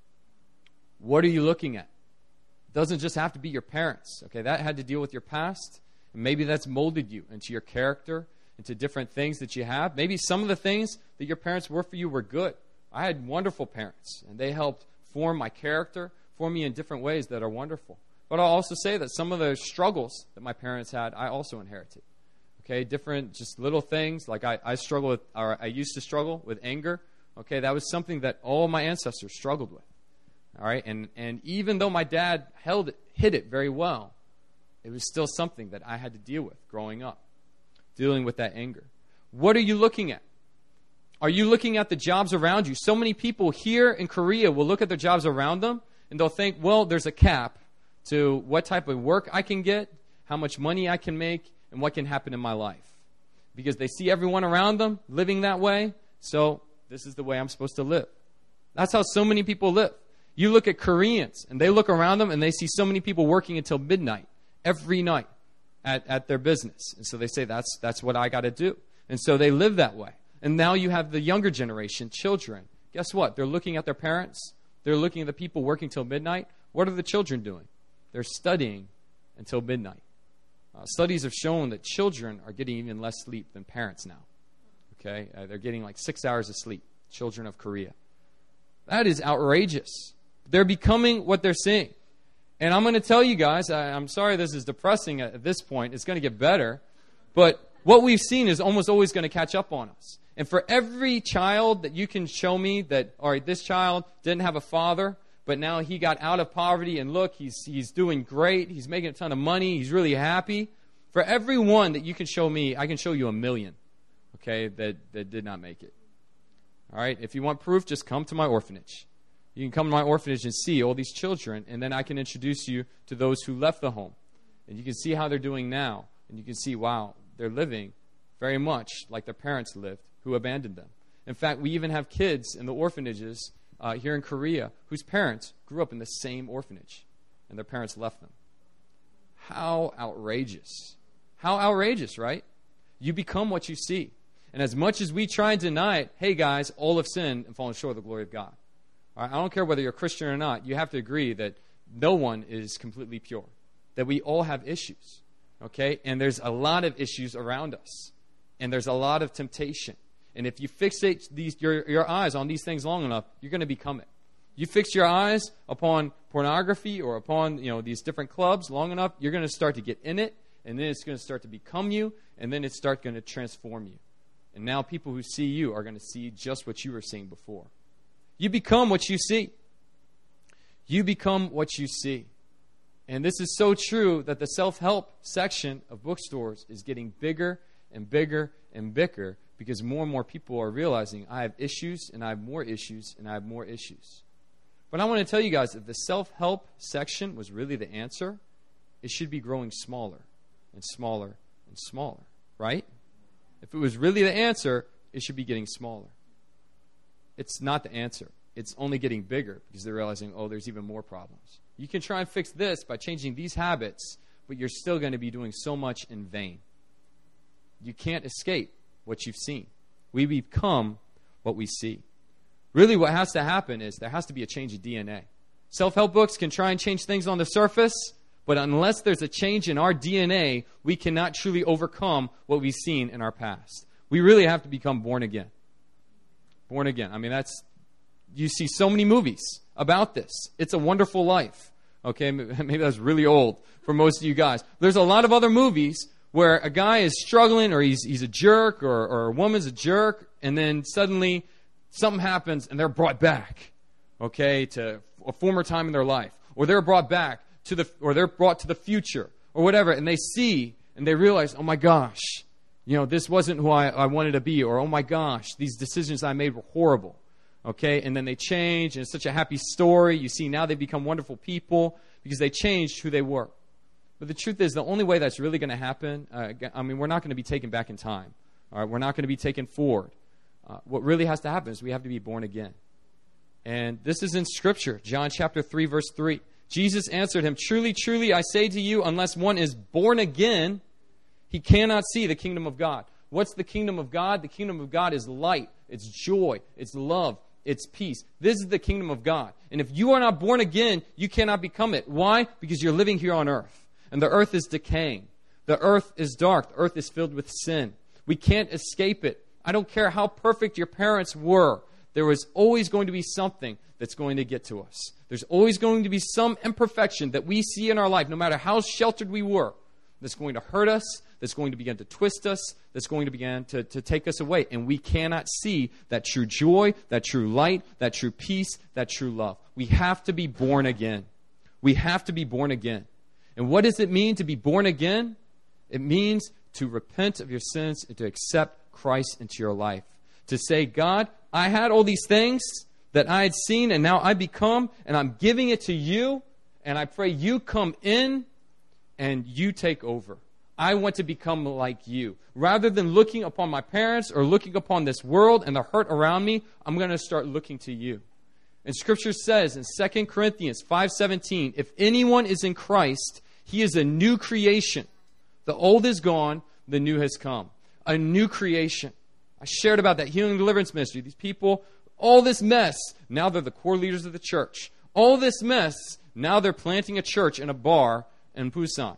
What are you looking at? It doesn't just have to be your parents. Okay, that had to deal with your past. And maybe that's molded you into your character, into different things that you have. Maybe some of the things that your parents were for you were good. I had wonderful parents, and they helped form my character, form me in different ways that are wonderful. But I'll also say that some of the struggles that my parents had, I also inherited. Okay, different, just little things. Like I, I struggle with, or I used to struggle with anger. Okay, that was something that all my ancestors struggled with. All right, and, and even though my dad held it, hid it very well, it was still something that I had to deal with growing up, dealing with that anger. What are you looking at? Are you looking at the jobs around you? So many people here in Korea will look at the jobs around them, and they'll think, well, there's a cap to what type of work I can get, how much money I can make, and what can happen in my life. Because they see everyone around them living that way, so this is the way I'm supposed to live. That's how so many people live. You look at Koreans, and they look around them, and they see so many people working until midnight, every night at, at their business. And so they say, that's, that's what I got to do. And so they live that way. And now you have the younger generation, children. Guess what? They're looking at their parents. They're looking at the people working till midnight. What are the children doing? They're studying until midnight. Uh, studies have shown that children are getting even less sleep than parents now. Okay? Uh, they're getting like six hours of sleep, children of Korea. That is outrageous. They're becoming what they're seeing. And I'm going to tell you guys, I, I'm sorry this is depressing at, at this point. It's going to get better. But what we've seen is almost always going to catch up on us. And for every child that you can show me that, all right, this child didn't have a father, but now he got out of poverty, and look, he's he's doing great. He's making a ton of money. He's really happy. For every one that you can show me, I can show you a million, okay, that, that did not make it. All right, if you want proof, just come to my orphanage. You can come to my orphanage and see all these children, and then I can introduce you to those who left the home. And you can see how they're doing now, and you can see, wow, they're living very much like their parents lived, who abandoned them. In fact, we even have kids in the orphanages uh, here in Korea whose parents grew up in the same orphanage, and their parents left them. How outrageous. How outrageous, right? You become what you see. And as much as we try and deny it, hey guys, all have sinned and fallen short of the glory of God. All right, I don't care whether you're a Christian or not, you have to agree that no one is completely pure, that we all have issues. Okay? And there's a lot of issues around us. And there's a lot of temptation. And if you fixate these, your, your eyes on these things long enough, you're going to become it. You fix your eyes upon pornography or upon, you know, these different clubs long enough, you're going to start to get in it, and then it's going to start to become you, and then it's start going to transform you. And now people who see you are going to see just what you were seeing before. You become what you see. You become what you see. And this is so true that the self-help section of bookstores is getting bigger and bigger and bigger because more and more people are realizing I have issues and I have more issues and I have more issues. But I want to tell you guys, if the self-help section was really the answer, it should be growing smaller and smaller and smaller, right? If it was really the answer, it should be getting smaller. It's not the answer. It's only getting bigger because they're realizing, oh, there's even more problems. You can try and fix this by changing these habits, but you're still going to be doing so much in vain. You can't escape what you've seen. We become what we see. Really what has to happen is there has to be a change of D N A. Self-help books can try and change things on the surface, but unless there's a change in our D N A, we cannot truly overcome what we've seen in our past. We really have to become born again. Born again. I mean, that's, you see so many movies about this. It's a Wonderful Life. Okay, maybe that's really old for most of you guys. There's a lot of other movies where a guy is struggling, or he's he's a jerk, or, or a woman's a jerk, and then suddenly something happens and they're brought back, okay, to a former time in their life. Or they're brought back to the, or they're brought to the future, or whatever, and they see and they realize, oh my gosh, you know, this wasn't who I, I wanted to be, or oh my gosh, these decisions I made were horrible. Okay, and then they change, and it's such a happy story. You see, now they become wonderful people because they changed who they were. But the truth is, the only way that's really going to happen, uh, I mean, we're not going to be taken back in time. All right, we're not going to be taken forward. Uh, what really has to happen is we have to be born again. And this is in Scripture, John chapter three, verse three. Jesus answered him, "Truly, truly, I say to you, unless one is born again, he cannot see the kingdom of God." What's the kingdom of God? The kingdom of God is light, it's joy, it's love, it's peace. This is the kingdom of God. And if you are not born again, you cannot become it. Why? Because you're living here on earth. And the earth is decaying. The earth is dark. The earth is filled with sin. We can't escape it. I don't care how perfect your parents were. There is always going to be something that's going to get to us. There's always going to be some imperfection that we see in our life, no matter how sheltered we were, that's going to hurt us, that's going to begin to twist us, that's going to begin to, to take us away. And we cannot see that true joy, that true light, that true peace, that true love. We have to be born again. We have to be born again. And what does it mean to be born again? It means to repent of your sins and to accept Christ into your life. To say, God, I had all these things that I had seen and now I become, and I'm giving it to you, and I pray you come in and you take over. I want to become like you. Rather than looking upon my parents or looking upon this world and the hurt around me, I'm going to start looking to you. And Scripture says in Second Corinthians five seventeen, if anyone is in Christ, he is a new creation. The old is gone, the new has come. A new creation. I shared about that healing and deliverance ministry. These people, all this mess, now they're the core leaders of the church. All this mess, now they're planting a church in a bar in Busan.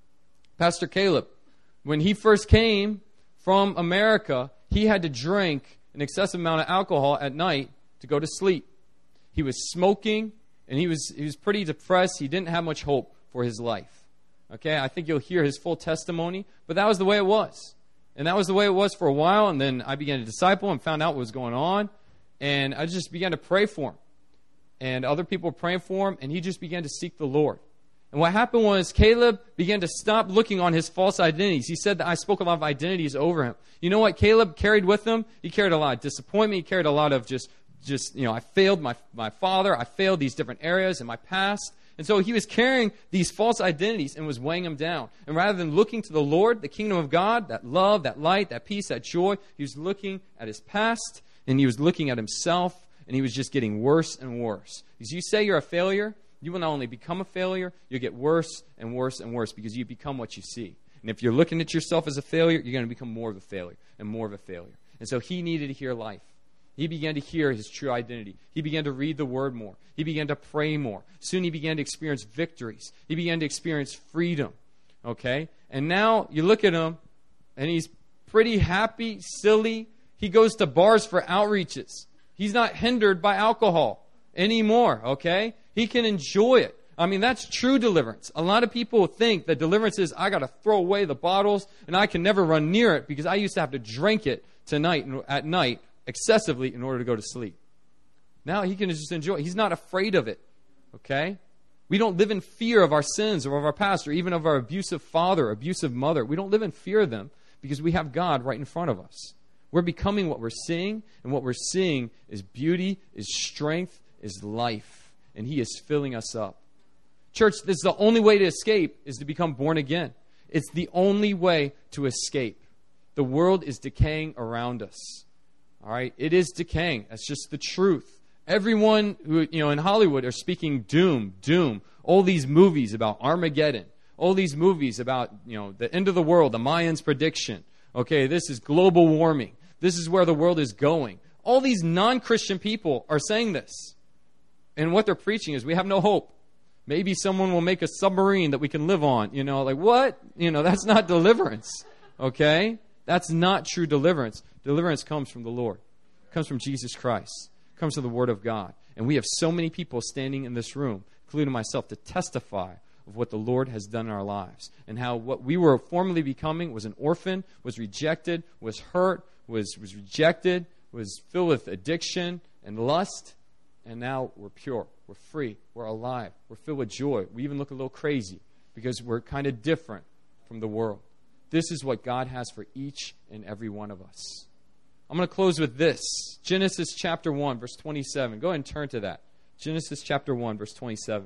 Pastor Caleb, when he first came from America, he had to drink an excessive amount of alcohol at night to go to sleep. He was smoking, and he was he was pretty depressed. He didn't have much hope for his life. Okay, I think you'll hear his full testimony, but that was the way it was. And that was the way it was for a while, and then I began to disciple and found out what was going on, and I just began to pray for him. And other people were praying for him, and he just began to seek the Lord. And what happened was Caleb began to stop looking on his false identities. He said that I spoke a lot of identities over him. You know what Caleb carried with him? He carried a lot of disappointment. He carried a lot of just, just you know, I failed my, my father. I failed these different areas in my past. And so he was carrying these false identities and was weighing them down. And rather than looking to the Lord, the kingdom of God, that love, that light, that peace, that joy, he was looking at his past, and he was looking at himself, and he was just getting worse and worse. Because you say you're a failure, you will not only become a failure, you'll get worse and worse and worse because you become what you see. And if you're looking at yourself as a failure, you're going to become more of a failure and more of a failure. And so he needed to hear life. He began to hear his true identity. He began to read the Word more. He began to pray more. Soon he began to experience victories. He began to experience freedom. Okay? And now you look at him, and he's pretty happy, silly. He goes to bars for outreaches. He's not hindered by alcohol anymore. Okay? He can enjoy it. I mean, that's true deliverance. A lot of people think that deliverance is, I got to throw away the bottles, and I can never run near it because I used to have to drink it tonight at night excessively in order to go to sleep. Now he can just enjoy it. He's not afraid of it. Okay? We don't live in fear of our sins or of our past or even of our abusive father, abusive mother. We don't live in fear of them because we have God right in front of us. We're becoming what we're seeing, and what we're seeing is beauty, is strength, is life. And he is filling us up. Church, this is the only way to escape is to become born again. It's the only way to escape. The world is decaying around us. All right? It is decaying. That's just the truth. Everyone who, you know, in Hollywood are speaking doom, doom. All these movies about Armageddon. All these movies about, you know, the end of the world, the Mayans' prediction. Okay, this is global warming. This is where the world is going. All these non-Christian people are saying this. And what they're preaching is we have no hope. Maybe someone will make a submarine that we can live on. You know, like what? You know, that's not deliverance. Okay? That's not true deliverance. Deliverance comes from the Lord. It comes from Jesus Christ. It comes from the Word of God. And we have so many people standing in this room, including myself, to testify of what the Lord has done in our lives. And how what we were formerly becoming was an orphan, was rejected, was hurt, was, was rejected, was filled with addiction and lust. And now we're pure. We're free. We're alive. We're filled with joy. We even look a little crazy because we're kind of different from the world. This is what God has for each and every one of us. I'm going to close with this. Genesis chapter one, verse twenty-seven. Go ahead and turn to that. Genesis chapter one, verse twenty-seven.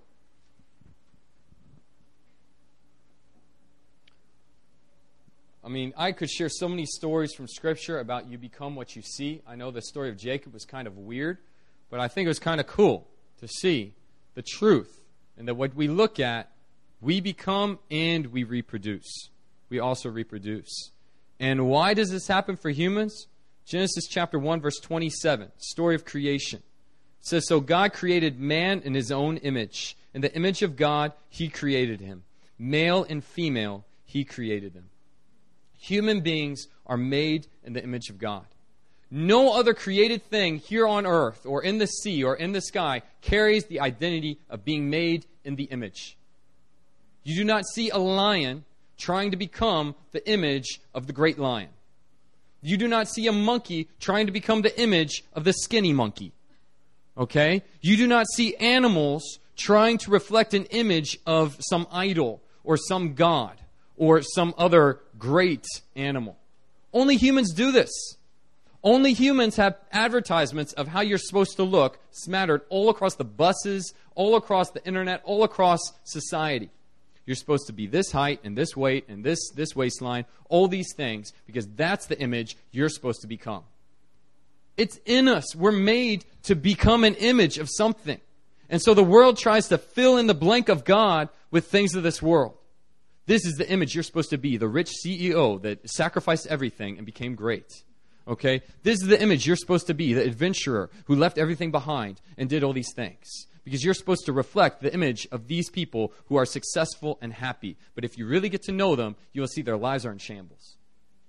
I'm mean, I could share so many stories from Scripture about you become what you see. I know the story of Jacob was kind of weird, but I think it was kind of cool to see the truth and that what we look at, we become and we reproduce. We also reproduce. And why does this happen for humans? Genesis chapter one, verse twenty-seven, story of creation. It says, so God created man in his own image. In the image of God, he created him. Male and female, he created them. Human beings are made in the image of God. No other created thing here on earth or in the sea or in the sky carries the identity of being made in the image. You do not see a lion trying to become the image of the great lion. You do not see a monkey trying to become the image of the skinny monkey. Okay? You do not see animals trying to reflect an image of some idol or some god or some other great animal. Only humans do this. Only humans have advertisements of how you're supposed to look smattered all across the buses, all across the internet, all across society. You're supposed to be this height and this weight and this, this waistline, all these things, because that's the image you're supposed to become. It's in us. We're made to become an image of something. And so the world tries to fill in the blank of God with things of this world. This is the image you're supposed to be, the rich C E O that sacrificed everything and became great. Okay? This is the image you're supposed to be, the adventurer who left everything behind and did all these things. Because you're supposed to reflect the image of these people who are successful and happy. But if you really get to know them, you'll see their lives are in shambles.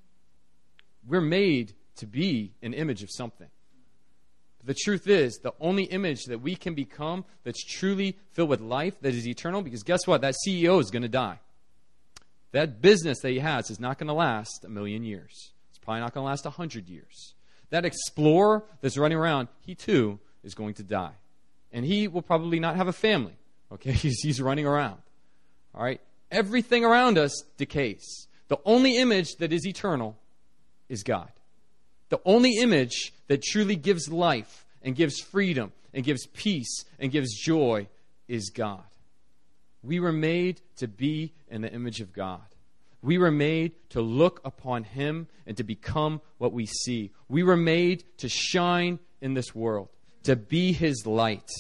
We're made to be an image of something. The truth is, the only image that we can become that's truly filled with life, that is eternal, because guess what? That C E O is going to die. That business that he has is not going to last a million years. It's probably not going to last a hundred years. That explorer that's running around, he too is going to die. And he will probably not have a family. Okay, he's, he's running around. All right? Everything around us decays. The only image that is eternal is God. The only image that truly gives life and gives freedom and gives peace and gives joy is God. We were made to be in the image of God. We were made to look upon Him and to become what we see. We were made to shine in this world, to be His light.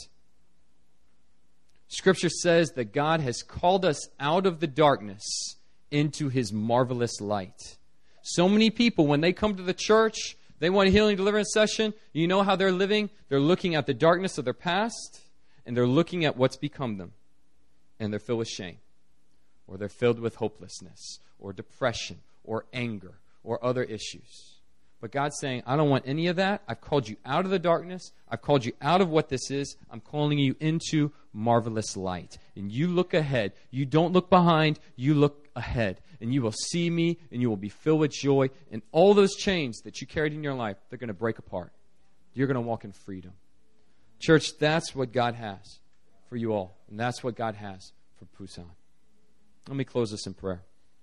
Scripture says that God has called us out of the darkness into His marvelous light. So many people, when they come to the church, they want a healing deliverance session. You know how they're living? They're looking at the darkness of their past, and they're looking at what's become them. And they're filled with shame, or they're filled with hopelessness, or depression, or anger, or other issues. But God's saying, I don't want any of that. I've called you out of the darkness. I've called you out of what this is. I'm calling you into marvelous light. And you look ahead. You don't look behind. You look ahead. And you will see me, and you will be filled with joy. And all those chains that you carried in your life, they're going to break apart. You're going to walk in freedom. Church, that's what God has for you all. And that's what God has for Busan. Let me close this in prayer.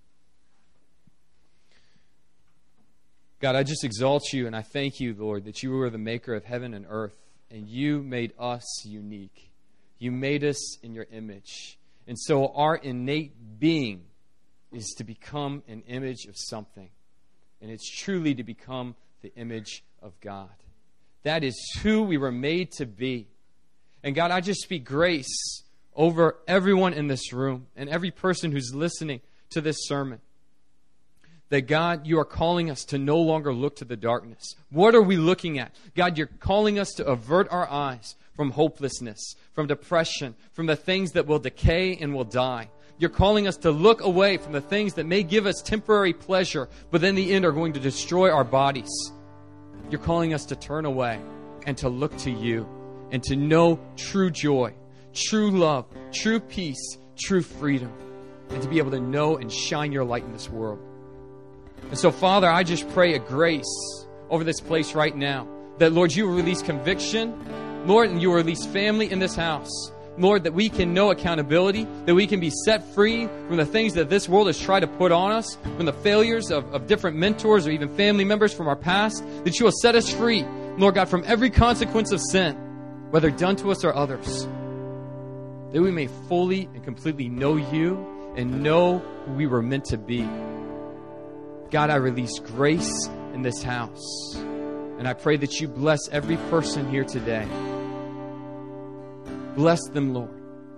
God, I just exalt you and I thank you, Lord, that you are the maker of heaven and earth. And you made us unique. You made us in your image. And so our innate being is to become an image of something. And it's truly to become the image of God. That is who we were made to be. And God, I just speak grace over everyone in this room and every person who's listening to this sermon. That God, you are calling us to no longer look to the darkness. What are we looking at? God, you're calling us to avert our eyes from hopelessness, from depression, from the things that will decay and will die. You're calling us to look away from the things that may give us temporary pleasure, but in the end are going to destroy our bodies. You're calling us to turn away and to look to you and to know true joy, true love, true peace, true freedom, and to be able to know and shine your light in this world. And so, Father, I just pray a grace over this place right now. That, Lord, you will release conviction. Lord, and you will release family in this house. Lord, that we can know accountability. That we can be set free from the things that this world has tried to put on us. From the failures of, of different mentors or even family members from our past. That you will set us free, Lord God, from every consequence of sin, whether done to us or others. That we may fully and completely know you and know who we were meant to be. God, I release grace in this house. And I pray that you bless every person here today. Bless them, Lord.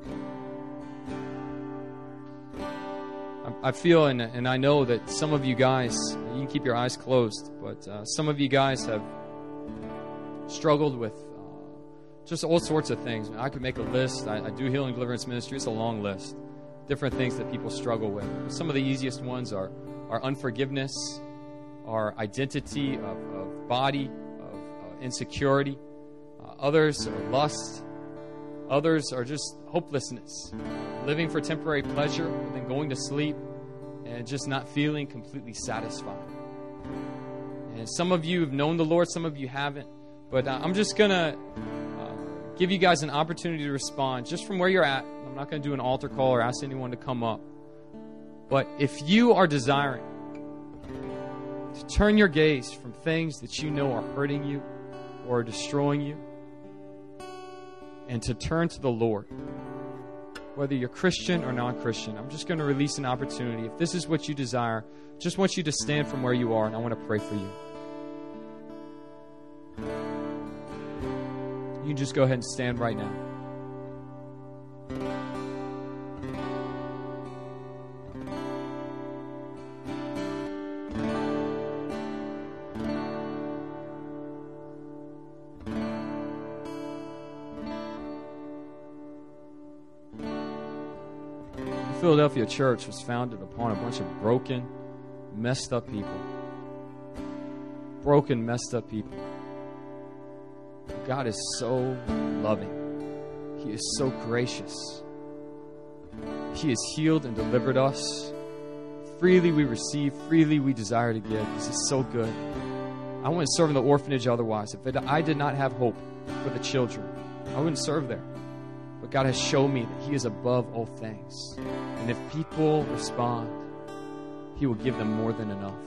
I feel and, and I know that some of you guys, you can keep your eyes closed, but uh, some of you guys have struggled with uh, just all sorts of things. I could make a list. I, I do healing deliverance ministry. It's a long list. Different things that people struggle with. Some of the easiest ones are, are unforgiveness, our identity of, of body, of uh, insecurity. Uh, others are lust. Others are just hopelessness, living for temporary pleasure, and then going to sleep and just not feeling completely satisfied. And some of you have known the Lord, some of you haven't. But uh, I'm just going to uh, give you guys an opportunity to respond just from where you're at. I'm not going to do an altar call or ask anyone to come up. But if you are desiring to turn your gaze from things that you know are hurting you or destroying you, and to turn to the Lord, whether you're Christian or non-Christian, I'm just going to release an opportunity. If this is what you desire, just want you to stand from where you are, and I want to pray for you. You can just go ahead and stand right now. Philadelphia church was founded upon a bunch of broken, messed up people. Broken, messed up people. God is so loving. He is so gracious. He has healed and delivered us. Freely we receive, freely we desire to give. This is so good. I wouldn't serve in the orphanage otherwise. If it, I did not have hope for the children, I wouldn't serve there. But God has shown me that He is above all things. And if people respond, He will give them more than enough.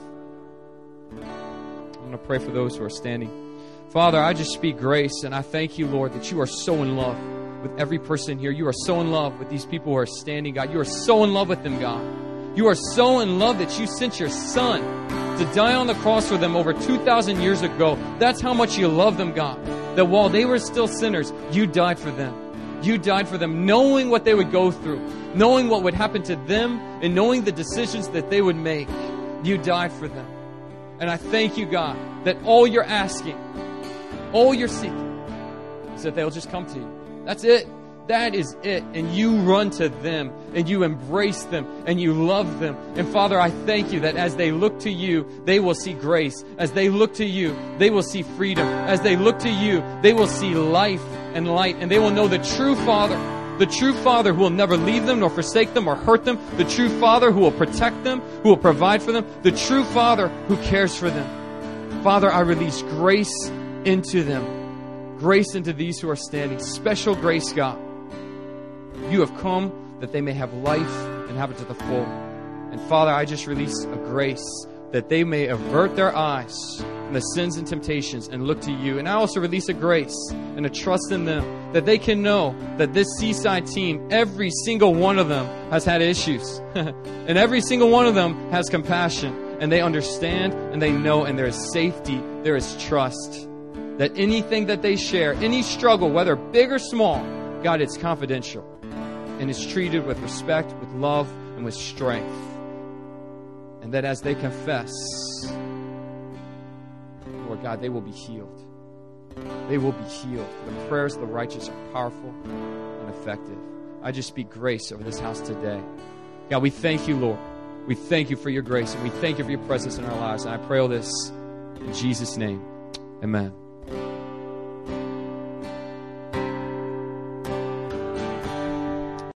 I'm going to pray for those who are standing. Father, I just speak grace, and I thank you, Lord, that you are so in love with every person here. You are so in love with these people who are standing, God. You are so in love with them, God. You are so in love that you sent your Son to die on the cross for them over two thousand years ago. That's how much you love them, God. That while they were still sinners, you died for them. You died for them, knowing what they would go through, knowing what would happen to them, and knowing the decisions that they would make. You died for them. And I thank you, God, that all you're asking, all you're seeking, is that they'll just come to you. That's it. That is it. And you run to them, and you embrace them, and you love them. And Father, I thank you that as they look to you, they will see grace. As they look to you, they will see freedom. As they look to you, they will see life and light. And they will know the true Father, the true Father who will never leave them nor forsake them or hurt them. The true Father who will protect them, who will provide for them. The true Father who cares for them. Father, I release grace into them. Grace into these who are standing. Special grace, God. You have come that they may have life and have it to the full. And Father, I just release a grace that they may avert their eyes from the sins and temptations and look to you. And I also release a grace and a trust in them that they can know that this Seaside team, every single one of them has had issues. And every single one of them has compassion. And they understand and they know, and there is safety, there is trust. That anything that they share, any struggle, whether big or small, God, it's confidential. And it's treated with respect, with love, and with strength. And that as they confess, Lord God, they will be healed. They will be healed. The prayers of the righteous are powerful and effective. I just speak grace over this house today. God, we thank you, Lord. We thank you for your grace, and we thank you for your presence in our lives. And I pray all this in Jesus' name. Amen.